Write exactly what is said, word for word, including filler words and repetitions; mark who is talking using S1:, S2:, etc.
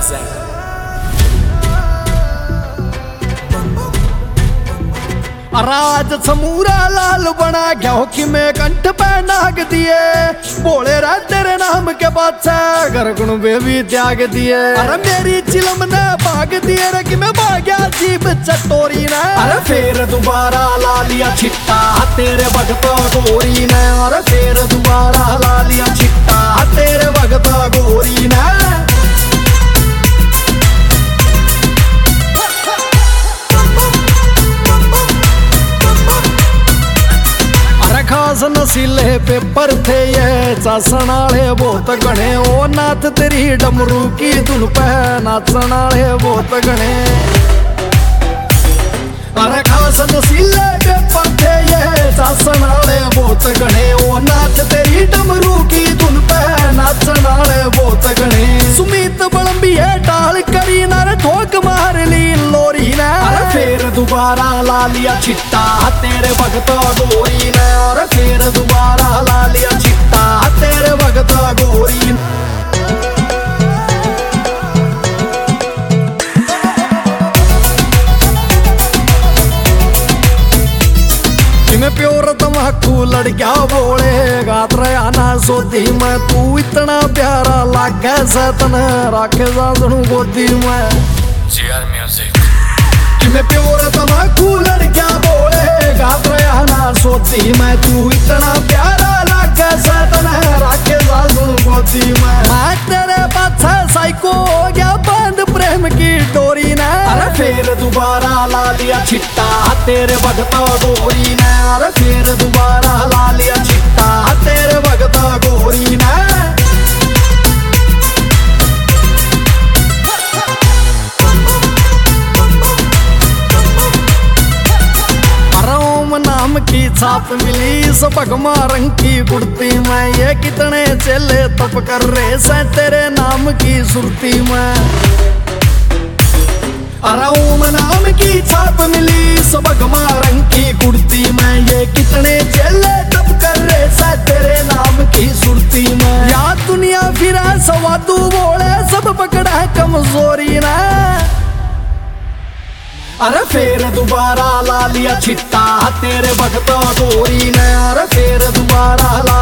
S1: represent.
S2: राज समूरा लाल बना गया हो कि मैं कंठ पे नाग दिए बोले रा तेरे नाम के बादशाह घर गुण बेबी त्याग दिए। अरे मेरी चिलम ने भाग दिए रे कि मैं भाग्या जीव चटोरी ने। अरे फिर दोबारा ला लिया छिट्टा तेरे भगता गोरी ने। अरे फिर दोबारा ला लिया छिट्टा तेरे भगता गोरी ने। खास नसीले पेपर थे ये चासन आले बहुत घने ओ नाथ तेरी डमरू की धुन पे नाचन आले बहुत घने। अरे खास नसीले पेपर थे ये चासन आले बहुत घने ओ नाथ तेरी डमरू की धुन पे नाचन आले बहुत घने। सुमित बलम्बी है टाल करी नारे ठोक मार ली लोरी ने। अरे फिर दोबारा ला लिया छिट्टा तेरे भगत गोरी ने। और फिर दोबारा ला लिया छिट्टा तेरे भगत गोरी ने। मैं प्योर तम्बाकू लड़ गया बोले गात रहा ना सोती मैं तू इतना प्यारा लागे सतन राखे साधनु गोदी में।
S1: GR music.
S2: मैं प्योर तम्बाकू लड़ गया बोले गात रहा ना सोती मैं तू इतना प्यारा लागे सतन राखे साधनु गोदी में। मैं तेरे पाछे साइको हो गया बंद प्रेम की डोरी ने। अरे फिर दोबारा ला लिया छिट्टा तेरे भगता गोरी ने। अरे फिर दोबारा ला लिया छिट्टा तेरे भगता गोरी ने। नाम की छाप मिली सबगमा रंग की कुर्ती में ये कितने चेले तप कर रहे से तेरे नाम की सुरती में। अराउम नाम की छाप मिली सबगमा रंग की कुर्ती में ये कितने चेले तप कर रहे से तेरे नाम की सुरती में। या दुनिया फिरा सवादू बोले सब पकड़ा कमजोरी ना। अरे फिर दोबारा ला लिया छिट्टा तेरे भगता गोरी ने। अरे फिर दोबारा ला